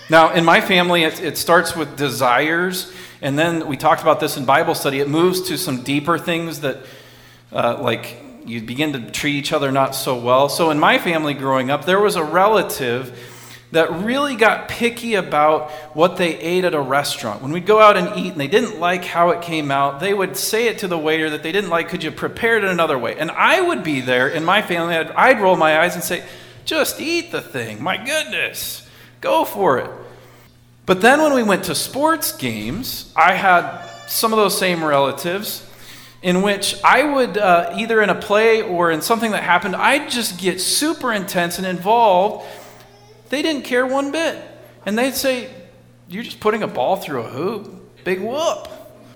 Now, in my family, it starts with desires, and then we talked about this in Bible study. It moves to some deeper things that, like, you begin to treat each other not so well. So in my family growing up, there was a relative that really got picky about what they ate at a restaurant. When we'd go out and eat and they didn't like how it came out, they would say it to the waiter that they didn't like, could you prepare it another way? And I would be there in my family, I'd roll my eyes and say, just eat the thing, my goodness, go for it. But then when we went to sports games, I had some of those same relatives in which I would, either in a play or in something that happened, I'd just get super intense and involved. They didn't care one bit. And they'd say, you're just putting a ball through a hoop. Big whoop.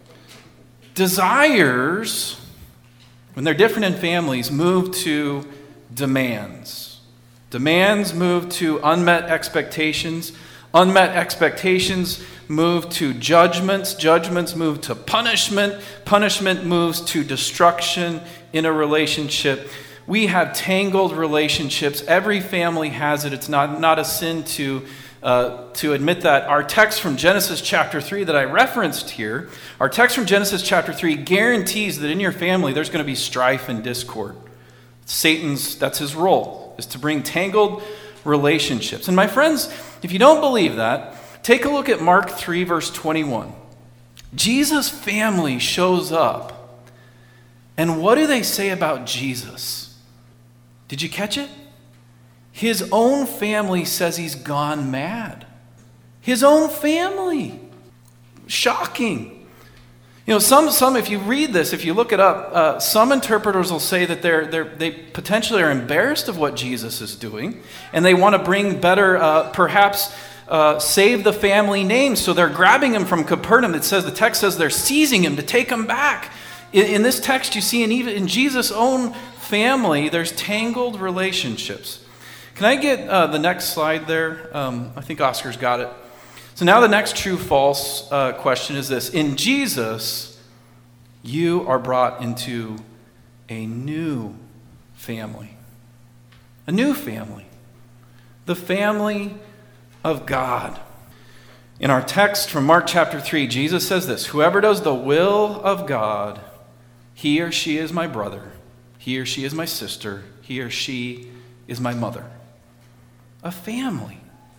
Desires, when they're different in families, move to demands. Demands move to unmet expectations. Unmet expectations move to judgments. Judgments move to punishment. Punishment moves to destruction in a relationship. We have tangled relationships. Every family has it. It's not a sin to admit that. Our text from Genesis chapter 3 that I referenced here, our text from Genesis chapter 3 guarantees that in your family there's going to be strife and discord. That's his role, is to bring tangled relationships. And my friends, if you don't believe that, take a look at Mark 3, verse 21. Jesus' family shows up. And what do they say about Jesus? Did you catch it? His own family says he's gone mad. His own family. Shocking. You know, some if you read this, if you look it up, some interpreters will say that they potentially are embarrassed of what Jesus is doing, and they want to bring better, perhaps save the family name. So they're grabbing him from Capernaum. The text says they're seizing him to take him back. In this text, you see, even in Jesus' own family, there's tangled relationships. Can I get the next slide there? I think Oscar's got it. So now the next true-false question is this. In Jesus, you are brought into a new family. A new family. The family of God. In our text from Mark chapter 3, Jesus says this, whoever does the will of God, he or she is my brother, he or she is my sister, he or she is my mother. A family.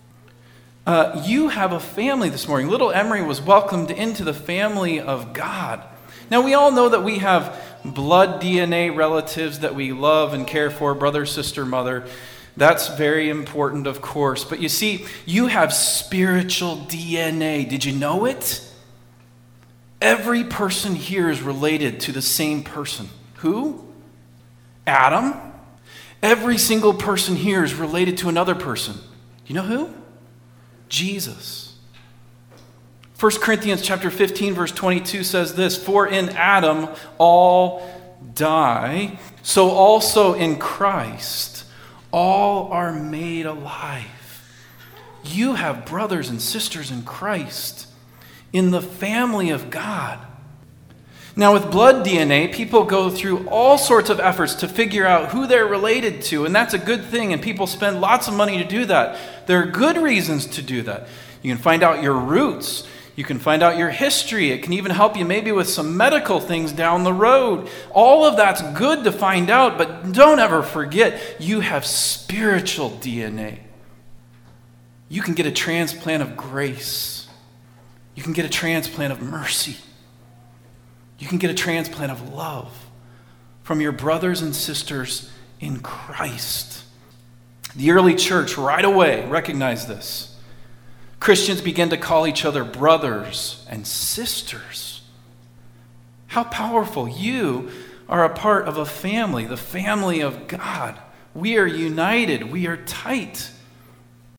You have a family this morning. Little Emery was welcomed into the family of God. Now, we all know that we have blood DNA relatives that we love and care for, brother, sister, mother. That's very important, of course. But you see, you have spiritual DNA. Did you know it? Every person here is related to the same person. Who? Adam. Every single person here is related to another person. You know who? Jesus. 1 Corinthians chapter 15, verse 22 says this, for in Adam all die, so also in Christ all are made alive. You have brothers and sisters in Christ, in the family of God. Now, with blood DNA, people go through all sorts of efforts to figure out who they're related to, and that's a good thing, and people spend lots of money to do that. There are good reasons to do that. You can find out your roots. You can find out your history. It can even help you maybe with some medical things down the road. All of that's good to find out, but don't ever forget, you have spiritual DNA. You can get a transplant of grace. You can get a transplant of mercy. You can get a transplant of love from your brothers and sisters in Christ. The early church right away recognized this. Christians began to call each other brothers and sisters. How powerful. You are a part of a family, the family of God. We are united. We are tight.